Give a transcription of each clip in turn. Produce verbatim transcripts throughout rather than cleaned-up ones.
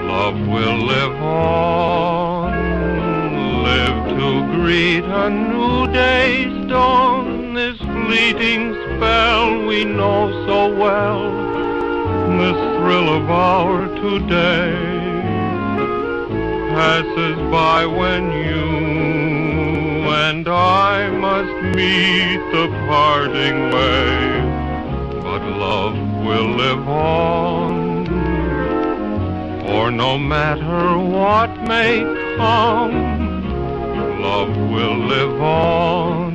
Love will live on, live to greet a new day's dawn. This fleeting spell we know so well, this thrill of our today, passes by when you and I must meet the parting way. But love will live on, for no matter what may come, love will live on,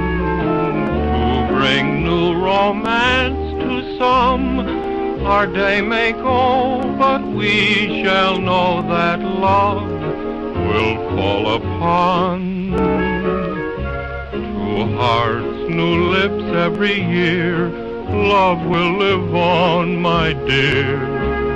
to bring new romance to some. Our day may go, but we shall know that love will fall upon two hearts, new lips every year. Love will live on, my dear.